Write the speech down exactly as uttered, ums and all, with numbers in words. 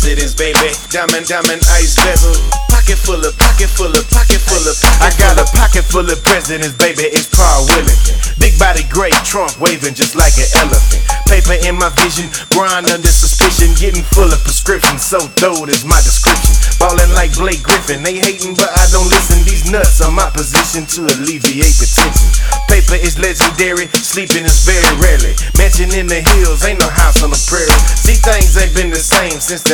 presidents, baby. Diamond, diamond, ice bezel. Pocket full of, pocket full of, pocket full of. I got a pocket full of presidents, baby. It's Paul Willington. Big body, great Trump waving just like an elephant. Paper in my vision, grind under suspicion. Getting full of prescriptions, so dope is my description. Ballin' like Blake Griffin. They hating, but I don't listen. These nuts are my position to alleviate the tension. Paper is legendary, sleeping is very rarely. Mansion in the hills, ain't no house on the prairie. See, things ain't been the same since the